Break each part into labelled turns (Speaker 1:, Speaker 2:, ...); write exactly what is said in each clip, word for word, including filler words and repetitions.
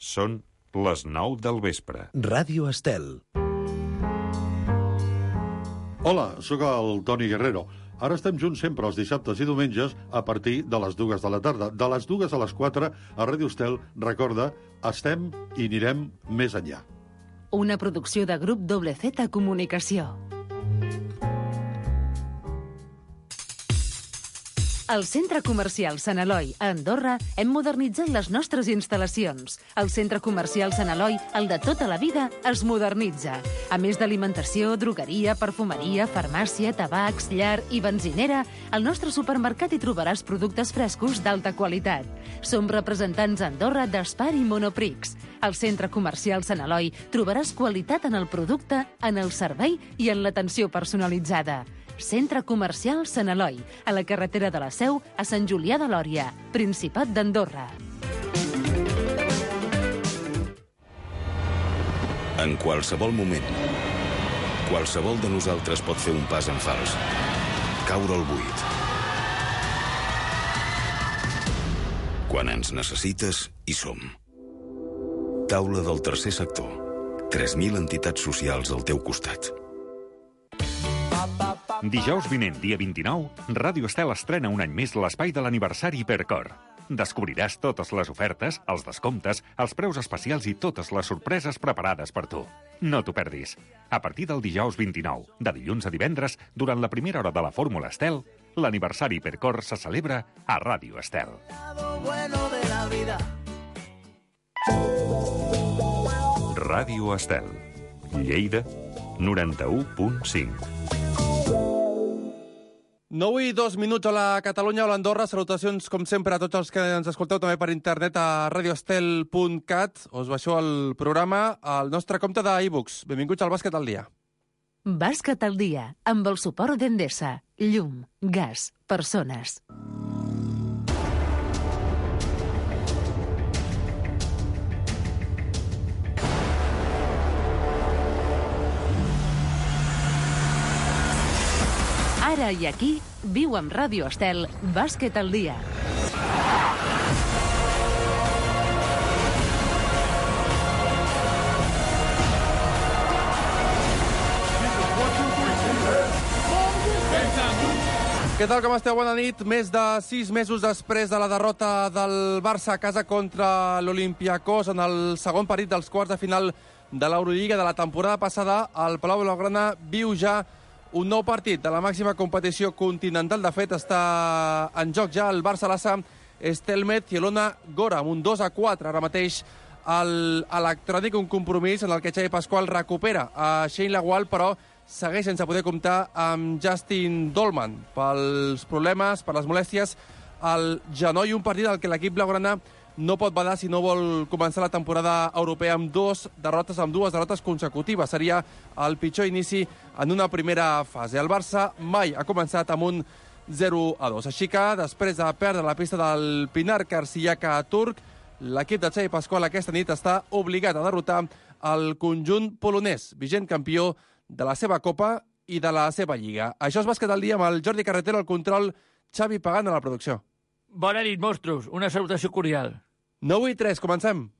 Speaker 1: Són les nou del vespre.
Speaker 2: Ràdio Estel.
Speaker 3: Hola, sóc el Toni Guerrero. Ara estem junts sempre els dissabtes i diumenges a partir de les dues de la tarda. De les dues a les quatre a Ràdio Estel, recorda, estem i anirem més enllà.
Speaker 4: Una producció de Grup Doble Z Comunicació. Al Centre Comercial Sant Eloi, a Andorra, hem modernitzat les nostres instal·lacions. El Centre Comercial Sant Eloi, el de tota la vida, es modernitza. A més d'alimentació, drogueria, perfumeria, farmàcia, tabacs, llar i benzinera, al nostre supermercat hi trobaràs productes frescos d'alta qualitat. Som representants a Andorra d'Espar i Monoprix. Al Centre Comercial Sant Eloi trobaràs qualitat en el producte, en el servei i en l'atenció personalitzada. Centre Comercial Sant Eloi, a la carretera de la Seu, a Sant Julià de Lòria, Principat d'Andorra.
Speaker 5: En qualsevol moment, qualsevol de nosaltres pot fer un pas en fals, caure al buit. Quan ens necessites, hi som. Taula del tercer sector. tres mil entitats socials al teu costat.
Speaker 1: Dijous vinent, dia vint-i-nou, Ràdio Estel estrena un any més l'espai de l'aniversari Hipercor. Descobriràs totes les ofertes, els descomptes, els preus especials i totes les sorpreses preparades per tu. No t'ho perdis. A partir del dijous vint-i-nou, de dilluns a divendres, durant la primera hora de la Fórmula Estel, l'aniversari Hipercor se celebra a Ràdio Estel. Ràdio Estel. Lleida, noranta-u punt cinc.
Speaker 6: nou i dos minuts a la Catalunya o l'Andorra. Salutacions, com sempre, a tots els que ens escolteu també per internet a radioestel punt cat. Us baixeu el programa al nostre compte d'iBooks. Benvinguts al Bàsquet al dia.
Speaker 4: Bàsquet al dia, amb el suport d'Endesa. Llum, gas, persones. Ara i aquí, viu amb Ràdio Estel, Bàsquet al dia.
Speaker 6: Què tal, com esteu? Bona nit. Més de sis mesos després de la derrota del Barça a casa contra l'Olympiacos en el segon partit dels quarts de final de l'Eurolliga de la temporada passada, el Palau Blaugrana viu ja un nou partit de la màxima competició continental. De fet, està en joc ja el Barça-Lassa Estelmet i Elona Gora, amb un dos a quatre ara mateix el Electrònic, un compromís en el que Xavi Pasqual recupera a Shane Lawal, però segueix sense poder comptar amb Justin Dolman pels problemes, per les molèsties al genoll. Un partit al que l'equip blaugrana no pot badar si no vol començar la temporada europea amb dues derrotes, amb dues derrotes consecutives. Seria el pitjor inici en una primera fase. El Barça mai ha començat amb un zero a dos. Així que, després de perdre la pista del Pinar Karsiaka turc, l'equip de Xavi Pasqual aquesta nit està obligat a derrotar el conjunt polonès, vigent campió de la seva Copa i de la seva Lliga. Això és Bàsquet al dia amb el Jordi Carretero, el control, Xavi Pagant a la producció.
Speaker 7: Bona nit, monstros. Una salutació cordial.
Speaker 6: nou i tres, comencem.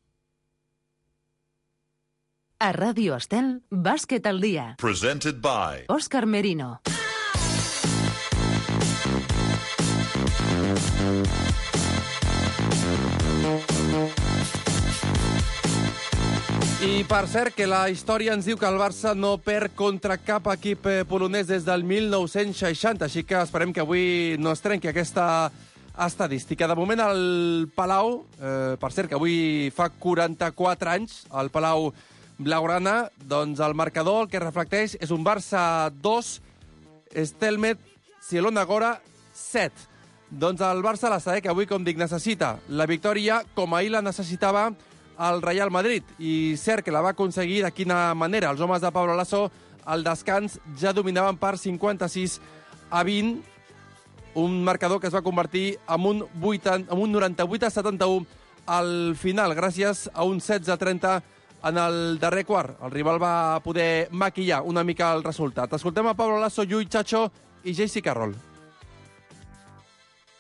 Speaker 4: A Ràdio Estel, Bàsquet al dia.
Speaker 8: Presented by
Speaker 4: Òscar Merino.
Speaker 6: I per cert que la història ens diu que el Barça no perd contra cap equip polonès des del mil nou-cents seixanta, així que esperem que avui no es trenqui aquesta estadística. De moment el Palau, eh, per cert que avui fa quaranta-quatre anys, el Palau Blaugrana, doncs el marcador el que reflecteix és un Barça dos, Estelmet, Elona Gora set. Doncs el Barça la sabe que avui, com dic, necessita la victòria com ahir la necessitava el Real Madrid, i cert que la va aconseguir. De quina manera? Els homes de Pablo Lasso al descans ja dominaven per cinquanta-sis a vint, un marcador que es va convertir en un, vuitanta, en un noranta-vuit a setanta-u al final, gràcies a un setze a trenta en el darrer quart. El rival va poder maquillar una mica el resultat. Escoltem a Pablo Lasso, Lluís Chacho i J C Carroll.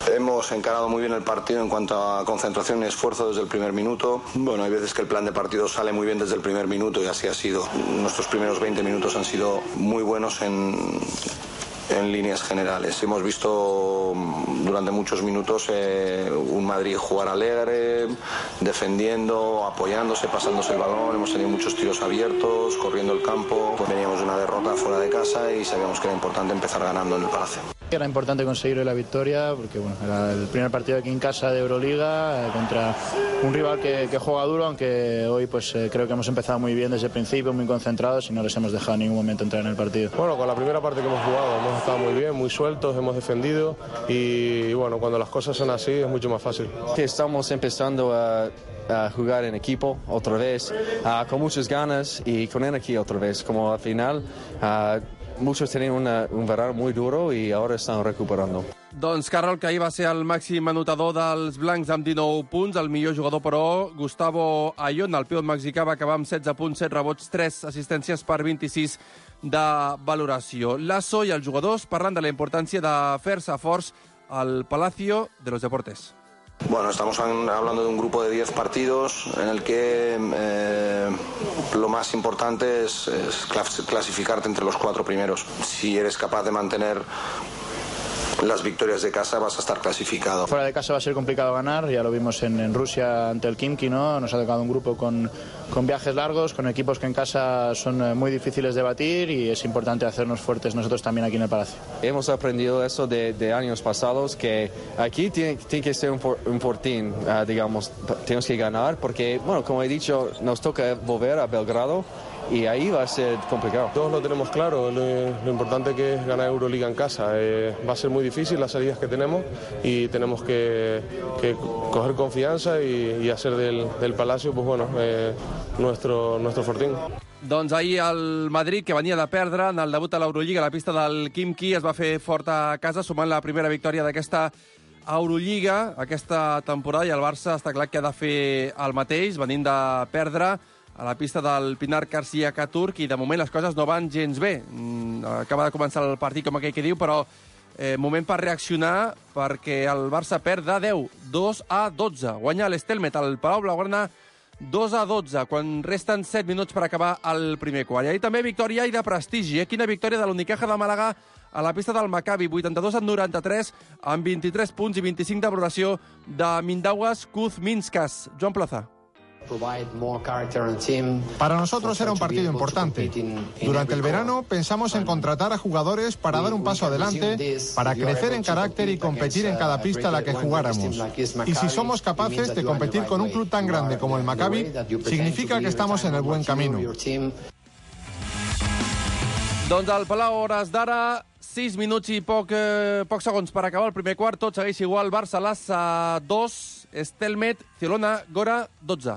Speaker 2: Hemos encarado muy bien el partido en cuanto a concentración y esfuerzo desde el primer minuto. Bueno, hay veces que el plan de partido sale muy bien desde el primer minuto y así ha sido. Nuestros primeros veinte minutos han sido muy buenos en... en líneas generales. Hemos visto durante muchos minutos eh, un Madrid jugar alegre, defendiendo, apoyándose, pasándose el balón. Hemos tenido muchos tiros abiertos, corriendo el campo. Veníamos de una derrota fuera de casa y sabíamos que era importante empezar ganando en el Palacio.
Speaker 8: Era importante conseguir la victoria porque bueno, era el primer partido aquí en casa de Euroliga eh, contra un rival que, que juega duro, aunque hoy pues eh, creo que hemos empezado muy bien desde el principio, muy concentrados y no les hemos dejado en ningún momento entrar en el partido.
Speaker 9: Bueno, con la primera parte que hemos jugado hemos estado muy bien, muy sueltos, hemos defendido y bueno, cuando las cosas son así es mucho más fácil.
Speaker 10: Estamos empezando a, a jugar en equipo otra vez, uh, con muchas ganas y con energía otra vez, como al final uh, muchos tenían una, un verano muy duro i ara estan recuperando.
Speaker 6: Doncs Carroll, que ahir va ser el màxim anotador dels blancs amb dinou punts, el millor jugador, però, Gustavo Ayón, el pivot mexicà, va acabar amb setze punts, set rebots, tres assistències per vint-i-sis de valoració. Lasso i els jugadors parlant de la importància de fer-se forts al Palacio de los Deportes.
Speaker 2: Bueno, estamos hablando de un grupo de diez partidos en el que eh, lo más importante es, es clasificarte entre los cuatro primeros. Si eres capaz de mantener las victorias de casa vas a estar clasificado.
Speaker 8: Fuera de casa va a ser complicado ganar, ya lo vimos en, en Rusia ante el Khimki, ¿no? Nos ha tocado un grupo con, con viajes largos, con equipos que en casa son muy difíciles de batir y es importante hacernos fuertes nosotros también aquí en el Palacio.
Speaker 10: Hemos aprendido eso de, de años pasados, que aquí tiene, tiene que ser un, for, un fortín, uh, digamos, tenemos que ganar, porque, bueno, como he dicho, nos toca volver a Belgrado y ahí va a ser complicado.
Speaker 9: Todos lo tenemos claro, lo, lo importante que es ganar Euroliga en casa. Eh, va a ser muy difícil las salidas que tenemos y tenemos que, que coger confianza y, y hacer del, del Palacio, pues bueno, eh, nuestro, nuestro fortín.
Speaker 6: Doncs ahir el Madrid, que venia de perdre en el debut a l'Eurolliga a la pista del Khimki, es va fer fort a casa, sumant la primera victòria d'aquesta Eurolliga aquesta temporada, i el Barça està clar que ha de fer el mateix, venint de perdre a la pista del Pinar García Caturc, i de moment les coses no van gens bé. Acaba de començar el partit, com aquell que diu, però eh, moment per reaccionar, perquè el Barça perd de deu, dos a dotze. Guanya l'Estelmet al Palau Blaugrana dos a dotze, quan resten set minuts per acabar el primer quart. I ahir també victòria i de prestigi. Eh? Quina victòria de l'Unicaja de Màlaga a la pista del Maccabi, vuitanta-dos a noranta-tres, amb vint-i-tres punts i vint-i-cinc de valoració de Mindaugas Kuzminskas. Joan Plaza.
Speaker 11: Para nosotros era un partido importante. Durante el verano pensamos en contratar a jugadores para dar un paso adelante, para crecer en carácter y competir en cada pista a la que jugáramos. Y si somos capaces de competir con un club tan grande como el Maccabi, significa que estamos en el buen camino.
Speaker 6: Doncs al Palau, hores d'ara, sis minuts i poc, eh, pocs segons per acabar el primer quart. Tot segueix igual. Barça, Lassa, dos, Estelmet, Zielona, Gora, dotze.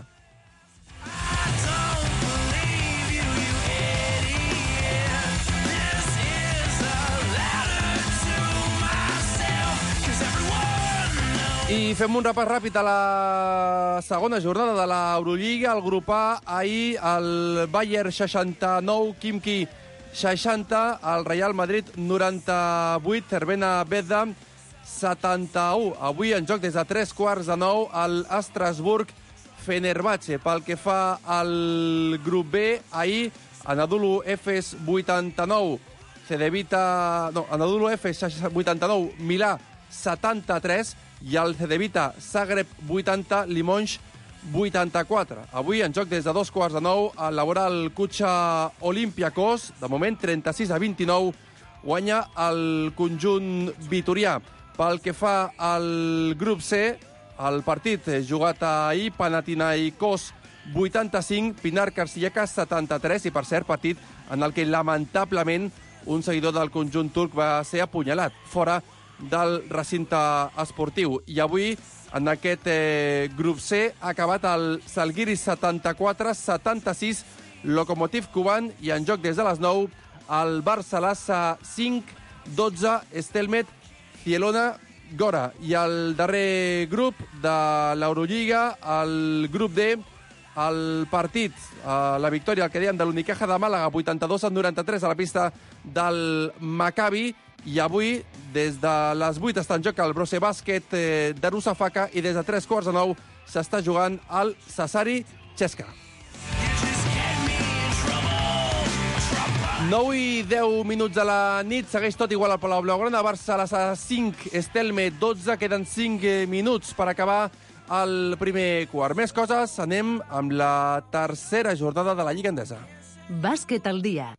Speaker 6: I fem un repàs ràpid a la segona jornada de l'Eurolliga. El grup A, ahir el Bayern seixanta-nou, Khimki seixanta, el Real Madrid noranta-vuit, Cervena Beda setanta-u. Avui en joc des de tres quarts de nou el Estrasburg Fenerbahçe. Pel que fa al grup B, ahir Anadolu Efes vuitanta-nou, Cedevita... No, Anadolu Efes vuitanta-nou, Milà setanta-tres, i el Cedevita Zagreb vuitanta, Limoges vuitanta-quatre. Avui en joc des de dos quarts de nou el Laboral Kutxa Olympiacos. De moment trenta-sis a vint-i-nou guanya el conjunt vitorià. Pel que fa al grup C, el partit jugat ahir, Panathinaikos vuitanta-cinc, Pinar Karsiakas setanta-tres, i per cert partit en el que lamentablement un seguidor del conjunt turc va ser apunyalat fora del recinte esportiu. I avui, en aquest eh, grup C, ha acabat el Salgiris setanta-quatre setanta-sis, Lokomotiv Kuban, i en joc des de les nou el Barça-Lassa cinc dotze, Estelmet, Zielona, Gora. I el darrer grup de l'Eurolliga, el grup D, el partit, eh, la victòria, el que dèiem, de l'Unicaja de Màlaga, vuitanta-dos a noranta-tres a la pista del Maccabi, I avui, des de les vuit està en joc el Brose Bàsquet eh, de Rusafaka i des de tres quarts de nou s'està jugant al Sassari Cheska. nou i deu minuts de la nit, segueix tot igual al Palau Blaugrana. Barça a les cinc, Estelme dotze, queden cinc minuts per acabar el primer quart. Més coses, anem amb la tercera jornada de la Lliga Endesa.
Speaker 4: Bàsquet al dia.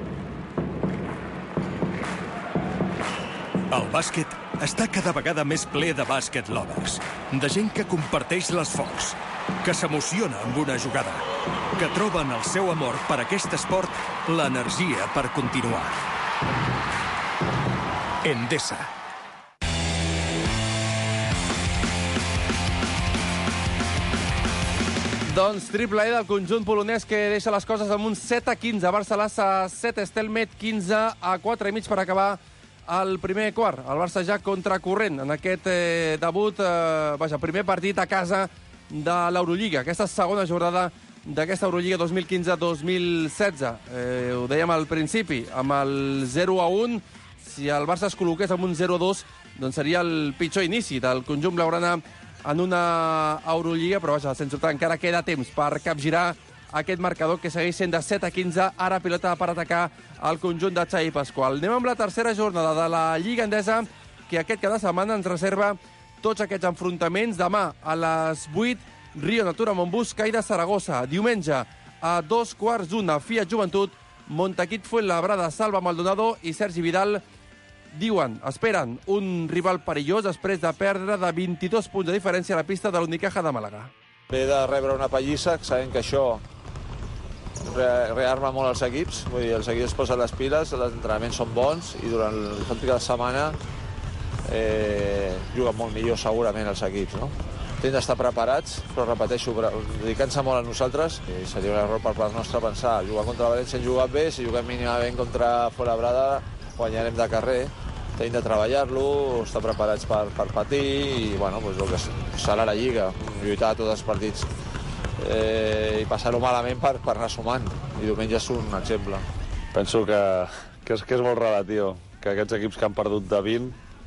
Speaker 12: El bàsquet està cada vegada més ple de bàsquet lovers, de gent que comparteix l'esforç, que s'emociona amb una jugada, que troben el seu amor per aquest esport l'energia per continuar. Endesa.
Speaker 6: Doncs triple E del conjunt polonès que deixa les coses amb un set a quinze. Barça Lassa set, Estelmet quinze a quatre i mig per acabar el primer quart. El Barça ja contracorrent en aquest eh, debut, eh, vaja, primer partit a casa de l'Eurolliga. Aquesta segona jornada d'aquesta Eurolliga dos mil quinze dos mil setze. Eh, ho dèiem al principi, amb el zero a un, si el Barça es col·loqués amb un zero a dos, doncs seria el pitjor inici del conjunt blaugrana en una Eurolliga, però vaja, sense dubte encara queda temps per capgirar aquest marcador que segueix sent de set a quinze, ara pilota per atacar el conjunt de Xavi Pasqual. Anem amb la tercera jornada de la Lliga Endesa, que aquest cada setmana ens reserva tots aquests enfrontaments. Demà a les vuit, Rio Natura Montbus, Caire Saragossa. Diumenge a dos quarts d'una, Fiat Joventut, Montaquit Fuenlabrada, Salva Maldonado i Sergi Vidal. Diuen, esperen un rival perillós després de perdre de vint-i-dos punts de diferència a la pista de l'Unicaja de Màlaga.
Speaker 13: Ve de rebre una pallissa, sabem que això re rearma molt els equips, vull dir, els equips es posen les piles, els entrenaments són bons i durant el cap de setmana eh, juguen molt millor segurament els equips, no? Tenen d'estar preparats, però repeteixo, dedicant-se molt a nosaltres, i seria un error per part nostra pensar, jugar contra la València hem jugat bé, si juguem mínimament contra Fuenlabrada guanyarem de carrer, tenim de treballar-lo, estar preparats per, per patir i bueno, doncs el que serà la Lliga, lluitar a tots els partits eh, i passar-ho malament per, per anar sumant, i diumenge és un exemple.
Speaker 14: Penso que, que, és, que és molt relatiu, que aquests equips que han perdut de vint,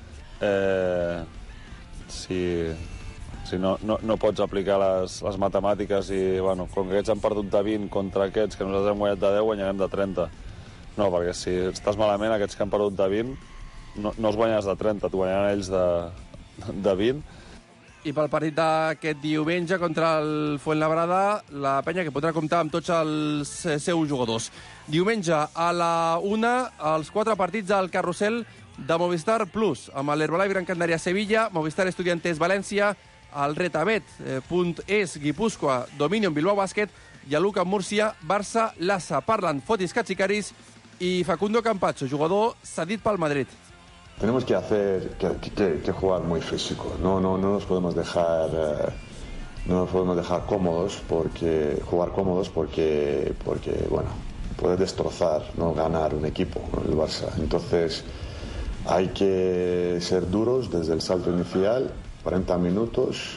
Speaker 14: eh, si, si no, no, no pots aplicar les, les matemàtiques i, bueno, com que aquests han perdut de vint contra aquests que nosaltres hem guanyat de deu, guanyarem de trenta. No, perquè si estàs malament, aquests que han perdut de vint, no, no els guanyes de trenta, t'ho guanyaran ells de, de vint.
Speaker 6: I pel partit d'aquest diumenge contra el Fuenlabrada, la penya que podrà comptar amb tots els seus jugadors. Diumenge a la una, els quatre partits al carrusel de Movistar Plus, amb l'Herbalife Gran Canària Sevilla, Movistar Estudiantes València, el Retabet, eh, Punt Es, Guipúscoa, Dominion Bilbao Bàsquet i a Luca Múrcia, Barça Lassa. Parlen Fotis Katsikaris y Facundo Campacho, jugador cedit pel Madrid.
Speaker 15: Tenemos que hacer que, que, que jugar muy físico. No, no, no nos podemos dejar eh, no nos podemos dejar cómodos porque jugar cómodos porque porque bueno puede destrozar, no ganar un equipo, el Barça. Entonces hay que ser duros desde el salto inicial, cuarenta minutos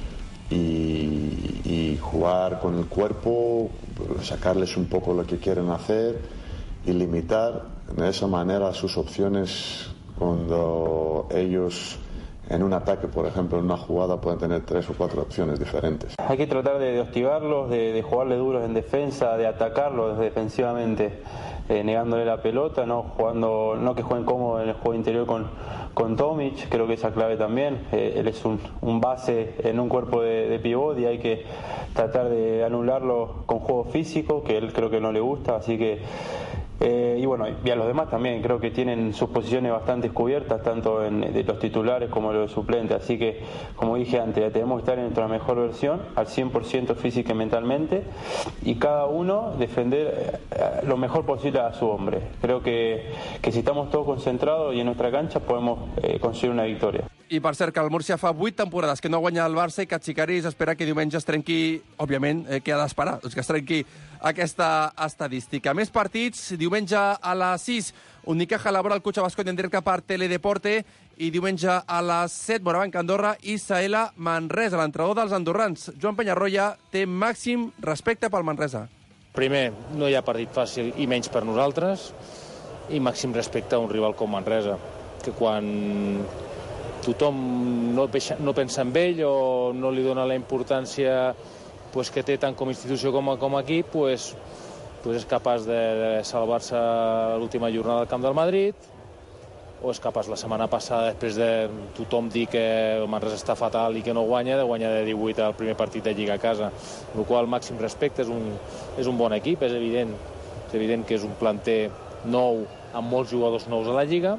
Speaker 15: y, y jugar con el cuerpo, sacarles un poco lo que quieren hacer y limitar de esa manera sus opciones cuando ellos en un ataque, por ejemplo, en una jugada pueden tener tres o cuatro opciones diferentes.
Speaker 16: Hay que tratar de, de hostigarlos, de, de jugarle duros en defensa, de atacarlos defensivamente, eh, negándole la pelota, no jugando, no que jueguen cómodo en el juego interior con, con Tomic, creo que esa clave también. Eh, él es un, un base en un cuerpo de, de pivot y hay que tratar de anularlo con juego físico, que él creo que no le gusta, así que Eh, y bueno, y a los demás también, creo que tienen sus posiciones bastante cubiertas, tanto en, de los titulares como los suplentes, así que, como dije antes, tenemos que estar en nuestra mejor versión, al cien por ciento física y mentalmente, y cada uno defender eh, lo mejor posible a su hombre. Creo que, que si estamos todos concentrados y en nuestra cancha podemos eh, conseguir una victoria.
Speaker 6: I per cert que el Múrcia fa vuit temporades que no guanya el Barça i Katsikaris espera que diumenge es trenqui, òbviament, eh, què ha d'esperar? Doncs que es trenqui aquesta estadística. Més partits, diumenge a les sis, Unicaja elabora el Cotxe Bascònia en directe per Teledeporte i diumenge a les set, Morabanc Andorra i Saela Manresa. L'entrenador dels andorrans, Joan Penyarroia, té màxim respecte pel Manresa.
Speaker 17: Primer, no hi ha partit fàcil i menys per nosaltres. i màxim respecte a un rival com Manresa, que quan tothom no, no pensa en ell o no li dona la importància pues, que té tant com a institució com a, com a equip, pues, pues és capaç de, de salvar-se l'última jornada al camp del Madrid, o és capaç la setmana passada, després de tothom dir que el Manresa està fatal i que no guanya, de guanyar de divuit al primer partit de Lliga a casa. Per la qual màxim respecte, és un, és un bon equip, és evident, és evident que és un planter nou, amb molts jugadors nous a la Lliga,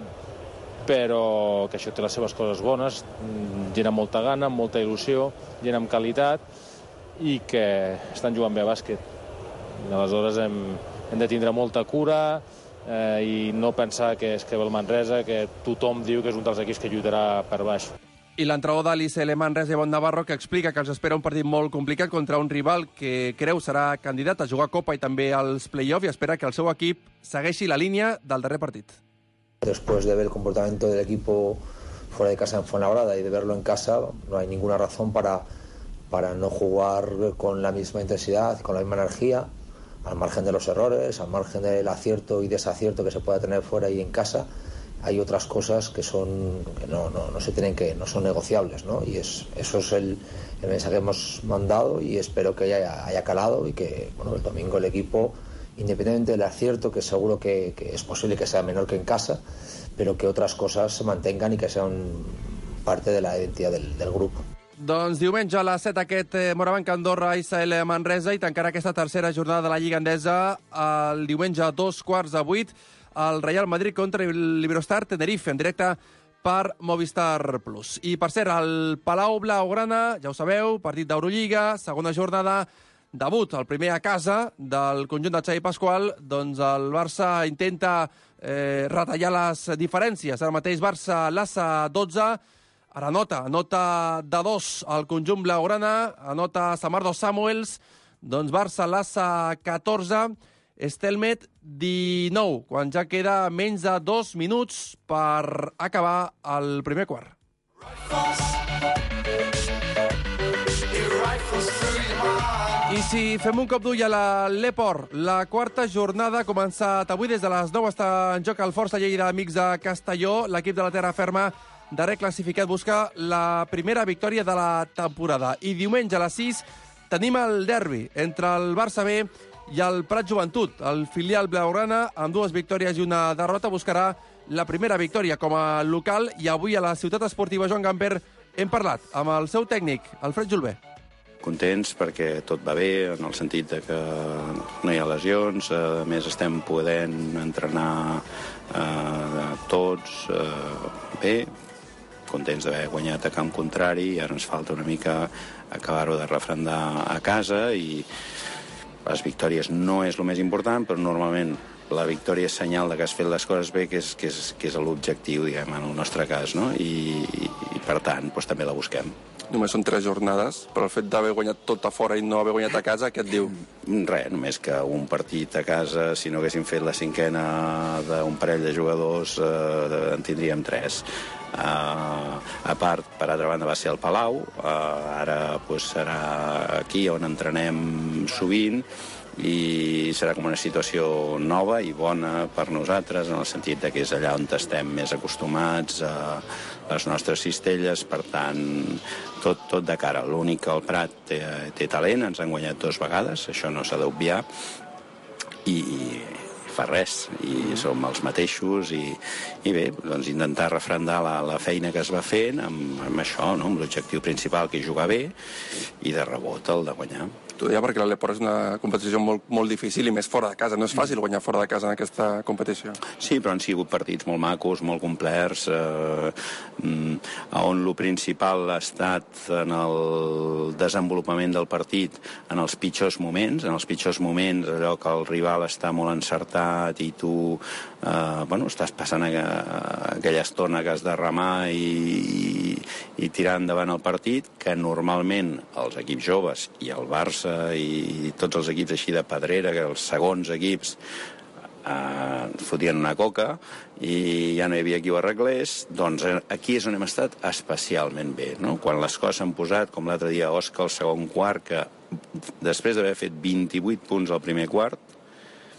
Speaker 17: però que això té les seves coses bones, gent amb molta gana, amb molta il·lusió, gent amb qualitat, i que estan jugant bé a bàsquet. Aleshores hem, hem de tindre molta cura eh, i no pensar que és que ve el Manresa, que tothom diu que és un dels equips que lluitarà per baix.
Speaker 6: I l'entrenador de l'I C L Manresa, Ivonne Navarro, que explica que els espera un partit molt complicat contra un rival que creu serà candidat a jugar Copa i també als play-off, i espera que el seu equip segueixi la línia del darrer partit.
Speaker 18: Después de ver el comportamiento del equipo fuera de casa en Fuenlabrada y de verlo en casa, no hay ninguna razón para, para no jugar con la misma intensidad, con la misma energía, al margen de los errores, al margen del acierto y desacierto que se pueda tener fuera y en casa. Hay otras cosas que son que no, no, no se tienen que no son negociables, ¿no? Y es, eso es el, el mensaje que hemos mandado y espero que haya, haya calado y que bueno, el domingo el equipo, independientemente del acierto, que seguro que, que es posible que sea menor que en casa, pero que otras cosas se mantengan y que sean parte de la identidad del, del grupo.
Speaker 6: Doncs diumenge a les set aquest eh, Morabanc Andorra I C L Manresa i tancarà aquesta tercera jornada de la Lliga Endesa el diumenge a dos quarts de vuit el Real Madrid contra el Iberostar Tenerife en directe per Movistar Plus. I per cert, el Palau Blaugrana, ja ho sabeu, partit d'Eurolliga, segona jornada, debut, el primer a casa del conjunt de Xavi Pasqual, doncs el Barça intenta eh, retallar les diferències. Ara mateix Barça l'Assa dotze, ara anota, anota de dos al conjunt blaugrana, anota Samardo Samuels, doncs Barça l'Assa catorze, Stelmet dinou, quan ja queda menys de dos minuts per acabar el primer quart. I si fem un cop d'ull a l'Eport, la quarta jornada ha començat avui. Des de les nou està en joc el Força Lleida Amics de Castelló. L'equip de la terra ferma, darrer classificat, busca la primera victòria de la temporada. I diumenge a les sis tenim el derbi entre el Barça B i el Prat Joventut. El filial blaugrana, amb dues victòries i una derrota, buscarà la primera victòria com a local. I avui a la ciutat esportiva Joan Gamper hem parlat amb el seu tècnic, Alfred Julbé.
Speaker 19: Contents perquè tot va bé, en el sentit de que no hi ha lesions, a més estem podent entrenar eh, tots eh, bé, contents d'haver guanyat a camp contrari, i ara ens falta una mica acabar-ho de refrendar a casa, i les victòries no és el més important, però normalment la victòria és senyal de que has fet les coses bé, que és, que és, que és l'objectiu, diguem, en el nostre cas, no? I, i, i per tant, doncs, també la busquem.
Speaker 6: Només són tres jornades, però el fet d'haver guanyat tot a fora i no haver guanyat a casa, què et diu?
Speaker 19: Res, només que un partit a casa, si no haguéssim fet la cinquena d'un parell de jugadors, eh, en tindríem tres. Uh, a part, per altra banda, va ser el Palau, uh, ara pues, serà aquí on entrenem sovint, i serà com una situació nova i bona per nosaltres, en el sentit de que és allà on estem més acostumats a les nostres cistelles. Per tant, tot, tot de cara. L'únic que el Prat té, té talent, ens han guanyat dues vegades, això no s'ha d'obviar, i fa res, i som els mateixos, i, i bé, doncs intentar refrendar la, la feina que es va fent amb, amb això, no? Amb l'objectiu principal, que és jugar bé, i de rebot el de guanyar.
Speaker 6: T'ho deia perquè l'Eport és una competició molt, molt difícil, i més fora de casa. No és fàcil guanyar fora de casa en aquesta competició.
Speaker 19: Sí, però han sigut partits molt macos, molt complets, eh, on el principal ha estat en el desenvolupament del partit en els pitjors moments, en els pitjors moments, allò que el rival està molt encertat i tu eh, bueno, estàs passant a, a aquella estona que has de remar i, i, i tirar endavant el partit, que normalment els equips joves i el Barça i tots els equips així de pedrera, que els segons equips eh, fotien una coca i ja no hi havia qui ho arreglés, doncs aquí és on hem estat especialment bé, no? Quan les coses s'han posat, com l'altre dia Òscar, el segon quart, que després d'haver fet vint-i-vuit punts al primer quart,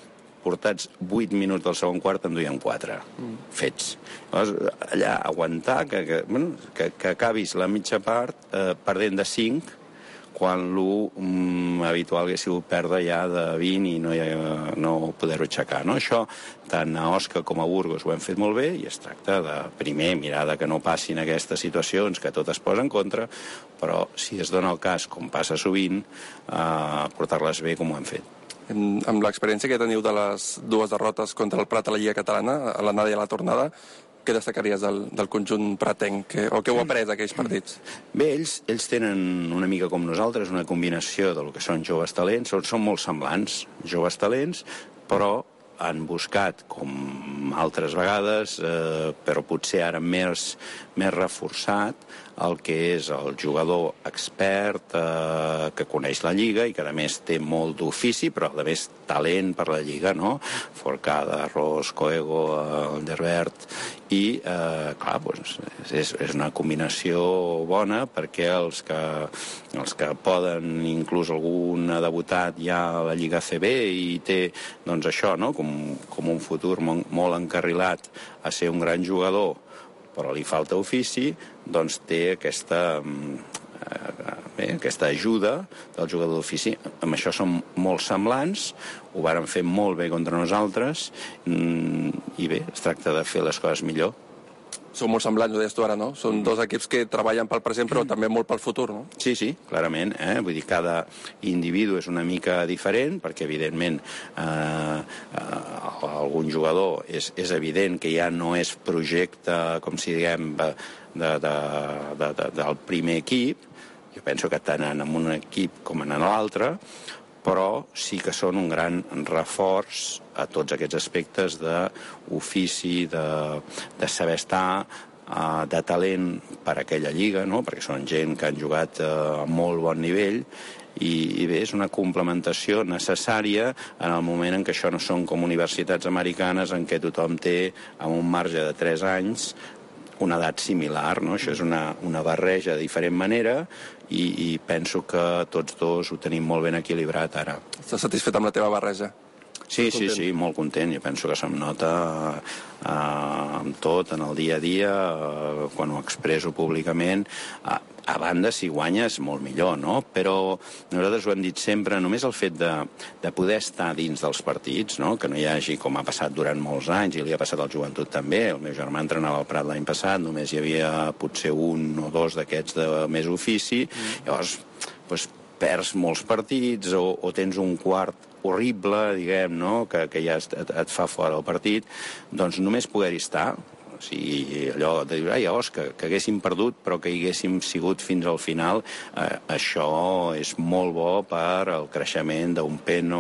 Speaker 19: portats vuit minuts del segon quart en duien quatre, mm. fets. Llavors, allà, aguantar que, que, bueno, que, que acabis la mitja part eh, perdent de cinc, quan l'u mm, habitual hagués sigut perdre ja de vint i no, no poder-ho aixecar. No? Això, tant a Osca com a Burgos ho hem fet molt bé i es tracta de, primer, mirar de que no passin aquestes situacions que tot es posa en contra, però si es dona el cas, com passa sovint, eh, portar-les bé com ho hem fet.
Speaker 6: Amb l'experiència que teniu de les dues derrotes contra el Prat a la Lliga Catalana, a l'anada i a la tornada, què destacaries del, del conjunt pratenc? Que, o què heu après d'aquells partits?
Speaker 19: Bé, ells, ells tenen una mica com nosaltres, una combinació del que són joves talents, són, són molt semblants, joves talents, però han buscat, com altres vegades, eh, però potser ara més, més reforçat, el que és el jugador expert eh, que coneix la Lliga i que a més té molt d'ofici, però a més talent per la Lliga, no? Forcada, Ros, Coego, Alderbert, i eh, clar, doncs, és, és una combinació bona perquè els que, els que poden, inclús algun ha debutat ja a la Lliga A C B i té, doncs això, no? com, com un futur molt, molt encarrilat a ser un gran jugador, però li falta ofici, doncs té aquesta, eh, aquesta ajuda del jugador d'ofici. Amb això som molt semblants, ho vàrem fer molt bé contra nosaltres, i bé, es tracta de fer les coses millor.
Speaker 6: Són molt semblants, ho deies tu ara, no? Són dos equips que treballen pel present, però també molt pel futur, no?
Speaker 19: Sí, sí, clarament. Eh? Vull dir, cada individu és una mica diferent, perquè, evidentment, eh, eh, algun jugador és, és evident que ja no és projecte, com si diguem, de, de, de, de, del primer equip. Jo penso que tant en un equip com en l'altre, però sí que són un gran reforç a tots aquests aspectes d'ofici, de, de saber estar, uh, de talent per a aquella lliga, no? Perquè són gent que han jugat uh, a molt bon nivell, i, i bé, és una complementació necessària en el moment en què això no són com universitats americanes en què tothom té, amb un marge de tres anys, una edat similar, no? Això és una, una barreja de diferent manera i, i penso que tots dos ho tenim molt ben equilibrat ara.
Speaker 6: Estàs satisfet amb la teva barreja?
Speaker 19: Sí, sí, sí, molt content. Jo penso que se'm nota eh, amb tot, en el dia a dia, eh, quan ho expresso públicament. Eh, a banda, si guanyes, molt millor, no? Però nosaltres ho hem dit sempre, només el fet de, de poder estar dins dels partits, no? Que no hi hagi, com ha passat durant molts anys, i li ha passat al joventut també, el meu germà entrenava al Prat l'any passat, només hi havia potser un o dos d'aquests de més ofici, mm. llavors doncs, perds molts partits o, o tens un quart horrible, diguem, no? que, que ja et, et fa fora el partit, doncs només poder-hi estar, o sigui, allò de dir, ai, Òscar, que haguéssim perdut però que hi haguéssim sigut fins al final, eh, això és molt bo per al creixement d'un Peno,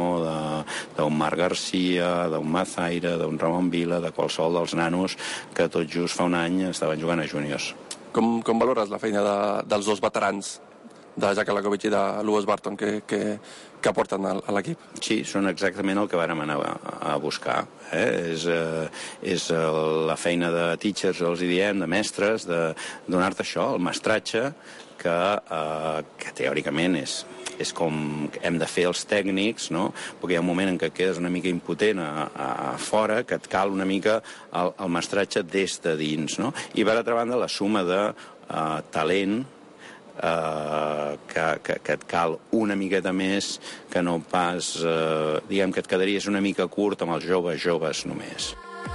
Speaker 19: d'un Marc Garcia, d'un Mazaire, d'un Ramon Vila, de qualsevol dels nanos que tot just fa un any estaven jugant a júniors.
Speaker 6: Com, com valores la feina de, dels dos veterans, de Jaka Lakovic i de Lewis Barton, que, que, que aporten a, a l'equip?
Speaker 19: Sí, són exactament el que vàrem anar a, a buscar. Eh? És, eh, és la feina de teachers, els hi diem, de mestres, de donar-te això, el mestratge, que, eh, que teòricament és, és com hem de fer els tècnics, no? Perquè hi ha un moment en què quedes una mica impotent a, a, a fora, que et cal una mica el, el mestratge des de dins, no? I per altra banda, la suma de eh, talent, Uh, que, que, que et cal una miqueta més, que no pas, uh, diguem que et quedaries una mica curt amb els joves joves només.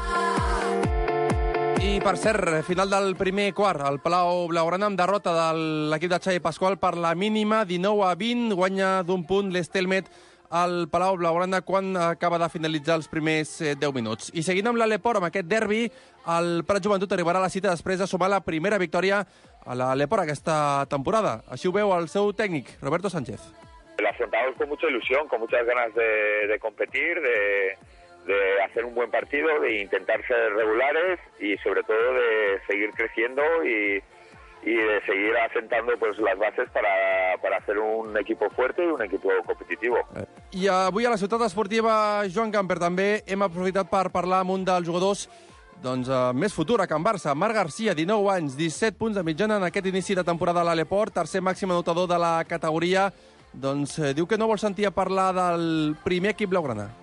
Speaker 6: I, per cert, final del primer quart, el Palau Blaugrana amb derrota de l'equip de Xavi Pasqual per la mínima, dinou a vint, guanya d'un punt l'Estelmet al Palau Blaugrana quan acaba de finalitzar els primers deu minuts. I seguint amb l'Aleport, amb aquest derbi, el Prat Joventut arribarà a la cita després de sumar la primera victòria a l'Aleport aquesta temporada. Així ho veu el seu tècnic, Roberto Sánchez.
Speaker 20: Lo afrontamos con mucha ilusión, con muchas ganas de, de competir, de, de hacer un buen partido, de intentar ser regulares y sobre todo de seguir creciendo y, y de seguir asentando pues, las bases para, para hacer un equipo fuerte y un equipo competitivo.
Speaker 6: I avui a la ciutat esportiva Joan Gamper també hem aprofitat per parlar amb un dels jugadors doncs, uh, més futur a Can Barça, Marc Garcia, dinou anys, disset punts de mitjana en aquest inici de temporada a l'Aleport, tercer màxim anotador de la categoria. Doncs eh, diu que no vol sentir a parlar del primer equip blaugrana.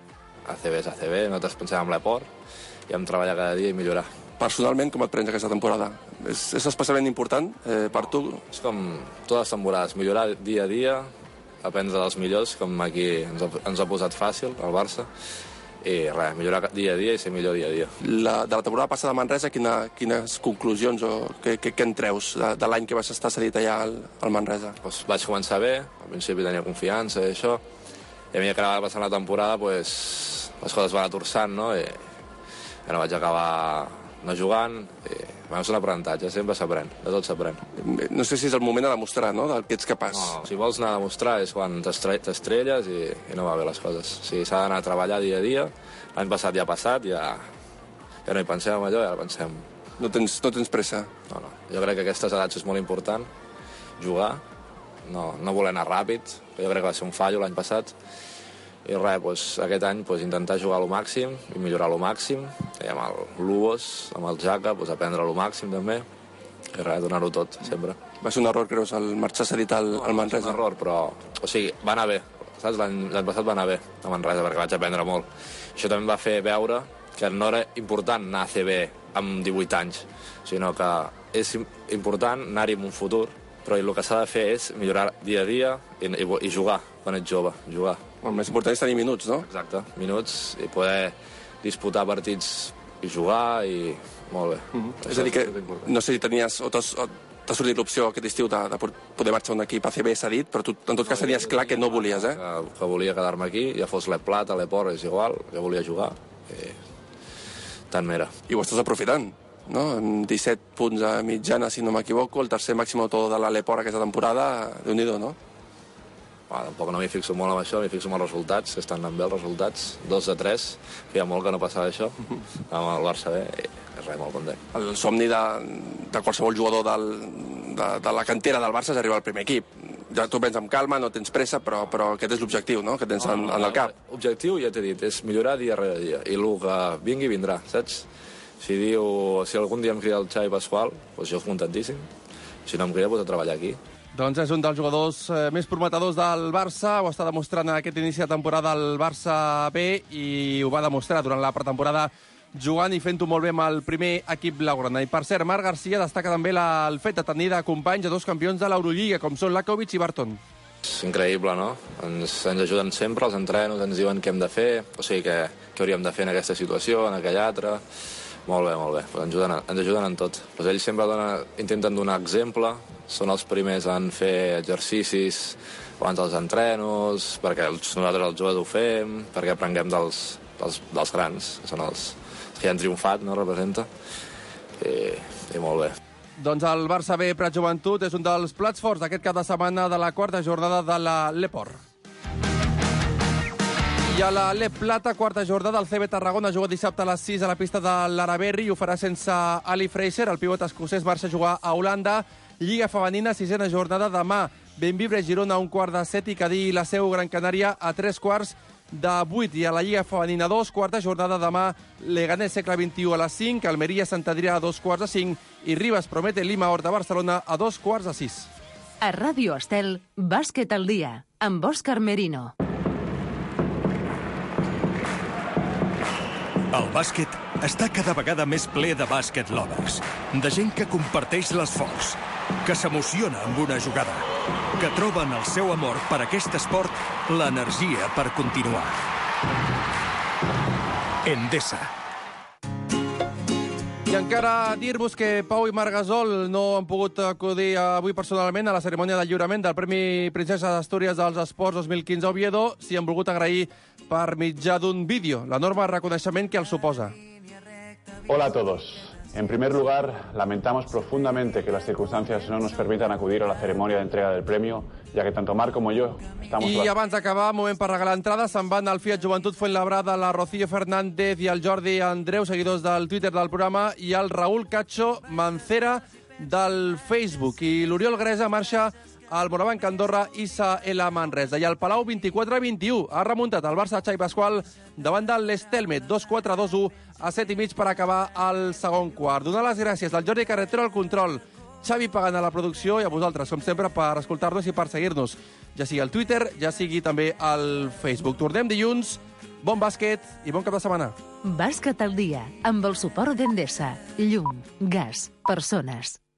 Speaker 21: A C B és A C B, nosaltres pensem en l'Eport i hem de treballar cada dia i millorar.
Speaker 22: Personalment, com et prens aquesta temporada? És, és especialment important eh, per tu?
Speaker 21: És com totes les temporades, millorar dia a dia, aprendre dels millors, com aquí ens ha, ens ha posat fàcil, el Barça, i res, millorar dia a dia i ser millor dia a dia.
Speaker 22: La, de la temporada passada a Manresa, quina, quines conclusions o què, què, què en treus de, de l'any que vas estar cedit allà al, al Manresa?
Speaker 21: Pues vaig començar bé, al principi tenia confiança i això, i a mi que anava passant la temporada, pues, les coses van atorçant, no? I, i no vaig acabar no jugant, i va ser un aprenentatge, sempre s'aprèn, de tot s'aprèn.
Speaker 22: No sé si és el moment de demostrar, no?, del que ets capaç.
Speaker 21: No, si vols anar a demostrar és quan t'estrelles i, i no va bé les coses. O sigui, s'ha d'anar a treballar dia a dia. L'any passat ja ha passat, ja, ja no hi pensem en allò, ja pensem...
Speaker 22: No tens, no tens pressa?
Speaker 21: No, no. Jo crec que aquestes edats és molt important, jugar, no, no voler anar ràpid, que jo crec que va ser un fallo l'any passat, i res, doncs, aquest any doncs, intentar jugar al màxim i millorar al màxim, i amb el Lubos, amb el Jaca, doncs, aprendre al màxim també, i res, donar-ho tot, sempre.
Speaker 22: Va ser un error, creus, el marxar cedit al, al Manresa?
Speaker 21: No, un error, però, o sigui, va anar bé, saps? L'any passat va anar bé a Manresa, perquè vaig aprendre molt. Això també em va fer veure que no era important anar a C B amb divuit anys, sinó que és important anar-hi en un futur, però el que s'ha de fer és millorar dia a dia i, i, i jugar quan ets jove, jugar.
Speaker 22: El més important és tenir minuts, no?
Speaker 21: Exacte, minuts i poder disputar partits i jugar i molt bé.
Speaker 22: Mm-hmm. És a dir que no sé si tenies o t'ha sortit l'opció aquest estiu de, de poder marxar un equip A C B cedit, però tu en tot cas tenies clar que no volies, eh?
Speaker 21: Que, que volia quedar-me aquí, ja fos l'E Plata, l'Eport, és igual, que volia jugar i tant m'era.
Speaker 22: I ho estàs aprofitant, no? Amb disset punts a mitjana, si no m'equivoco, el tercer màxim autor de l'Eport aquesta temporada, Déu-n'hi-do, no?
Speaker 21: Ah, tampoc no m'hi fixo molt amb això, m'hi fixo amb els resultats, que estan anant bé els resultats, dos de tres, que hi ha molt que no passava això, amb el Barça bé, i res, molt content.
Speaker 22: El somni de, de qualsevol jugador del, de, de la cantera del Barça és arribar al primer equip. Ja tu vens amb calma, no tens pressa, però, però aquest és l'objectiu, no?, que tens en, en el cap.
Speaker 21: L'objectiu, ja t'he dit, és millorar dia rere dia, i el que vingui vindrà, saps? Si diu, si algun dia em crida el Xavi Pasqual, doncs jo contentíssim. Si no em crida, doncs a treballar aquí.
Speaker 6: Doncs és un dels jugadors eh, més prometedors del Barça, ho està demostrant en aquest inici de temporada al Barça B i ho va demostrar durant la pretemporada jugant i fent-ho molt bé amb el primer equip blaugrana. I per cert, Marc Garcia destaca també la, el fet de tenir de companys a dos campions de l'Eurolliga, com són Lakovic i Barton.
Speaker 21: És increïble, no? Ens, ens ajuden sempre, els entrenos, ens diuen què hem de fer, o sigui, què, què hauríem de fer en aquesta situació, en aquella altra... Molt bé, molt bé. Ens ajuden, ens ajuden en tot. Pues ells sempre dona, intenten donar exemple, són els primers en fer exercicis abans dels entrenos, perquè nosaltres els joves ho fem, perquè aprenguem dels, dels, dels grans, que són els que ja han triomfat, no, representa, i, i molt bé.
Speaker 6: Doncs el Barça B Prat Joventut és un dels plats forts d'aquest cap de setmana de la quarta jornada de la l'Eport. I a la l'E Plata, quarta jornada, el C B Tarragona juga dissabte a les sis a la pista de l'Araberri i ho farà sense Ali Fraser. El pivot escocès marxa a jugar a Holanda. Lliga femenina, sisena jornada demà. Benvibre Girona a un quart de set i Cadí la Seu Gran Canària a tres quarts de vuit. I a la Lliga femenina dos, quarta jornada demà, Leganés Segle vint-i-u a les cinc, Almeria Sant Adrià a dos quarts de cinc i Ribes Promete Lima Horta Barcelona a dos quarts de sis.
Speaker 4: A Ràdio Estel, Bàsquet al dia, amb Òscar Merino.
Speaker 12: El bàsquet està cada vegada més ple de bàsquet lovers, de gent que comparteix l'esforç, que s'emociona amb una jugada, que troben el seu amor per aquest esport, l'energia per continuar. Endesa.
Speaker 6: I encara dir-vos que Pau i Marc Gasol no han pogut acudir avui personalment a la cerimònia de lliurament del Premi Princesa d'Astúries dels Esports dos mil quinze a Oviedo. S'hi han volgut agrair per mitjà d'un vídeo, l'enorme reconeixement que els suposa.
Speaker 23: Hola a todos. En primer lugar, lamentamos profundamente que las circunstancias no nos permitan acudir a la ceremonia de entrega del premio, ya que tanto Marc como yo estamos...
Speaker 6: I abans d'acabar, moment per regalar entrades, se'n van al Fiat Joventut Fuenlabrada, la Rocío Fernández i el Jordi Andreu, seguidors del Twitter del programa, i el Raúl Cacho Mancera del Facebook. I l'Oriol Gresa marxa al Morabanc Andorra i Sa L Manresa. I el Palau vint-i-quatre a vint-i-u ha remuntat el Barça Xavi Pasqual davant de l'Estelmet, dos quatre dos u a set i mig per acabar el segon quart. Donar les gràcies al Jordi Carretero al control, Xavi Pagant a la producció i a vosaltres, com sempre, per escoltar-nos i per seguir-nos, ja sigui al Twitter, ja sigui també al Facebook. Tornem dilluns Bon bàsquet i bon cap de setmana.
Speaker 4: Bàsquet al dia, amb el suport d'Endesa. Llum, gas, persones.